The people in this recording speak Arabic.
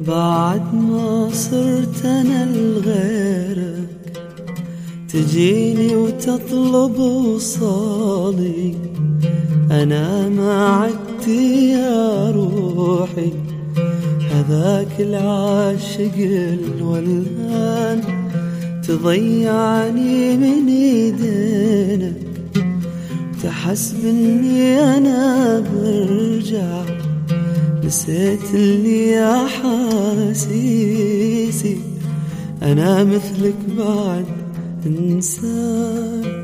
بعد ما صرت أنا لغيرك تجيني وتطلب وصالي، أنا ما عدت يا روحي هذاك العاشق الولهان، تضيعني من ايدينك تحسب اني انا برجع، نسيت اللي يا حاسيسي أنا مثلك بعد إنسان.